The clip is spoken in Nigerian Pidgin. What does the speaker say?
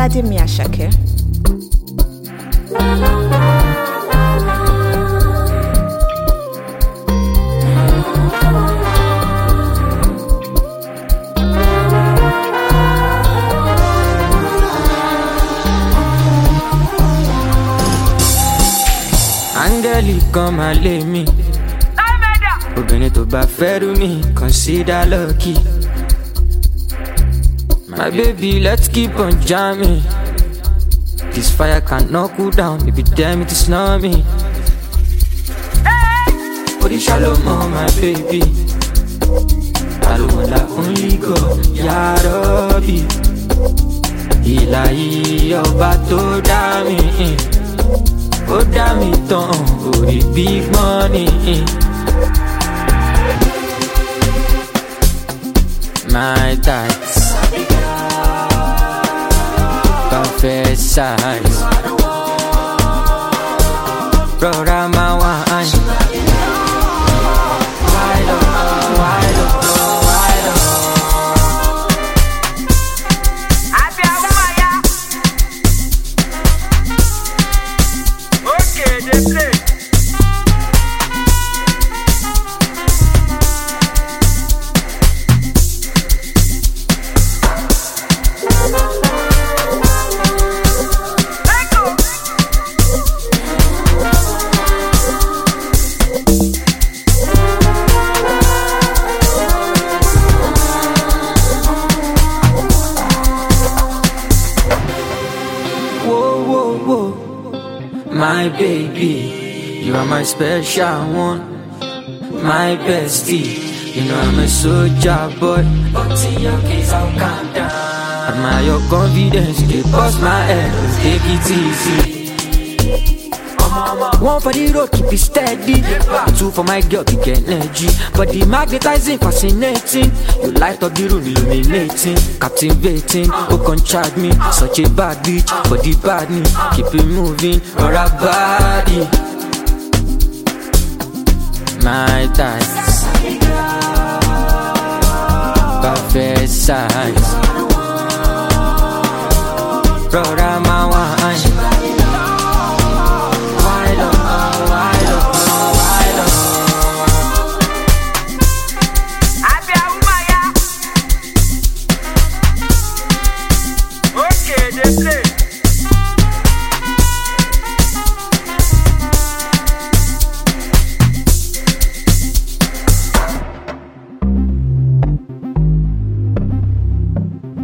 Oladimi Asake. Angeli come and lay me. Obìnrin tó bá fẹ́rù mi, consider lucky. My baby, let's keep on jamming. This fire cannot cool down, baby, damn it, it's not me. Body shallow, my baby. Alone, only go, Ya Rabbi. Ilahi, ọba tó dá mi. Ó dá mi tán, orí big money. My tights, perfect size. Rọra máa wine. Wide up, wide up, wide up. Okay, they play. My baby, you are my special one. My bestie, you know I'm a soldier boy. But in your case, I'll calm down. Admire your confidence, they bust my head, take it easy. One for the road, keep it steady. Two for my girl, to get energy. But the magnetizing, fascinating. You light up the room, illuminating. Captivating, who can charge me? Such a bad bitch, but the bad me. Keep it moving, or a body. My tights, perfect size. Rora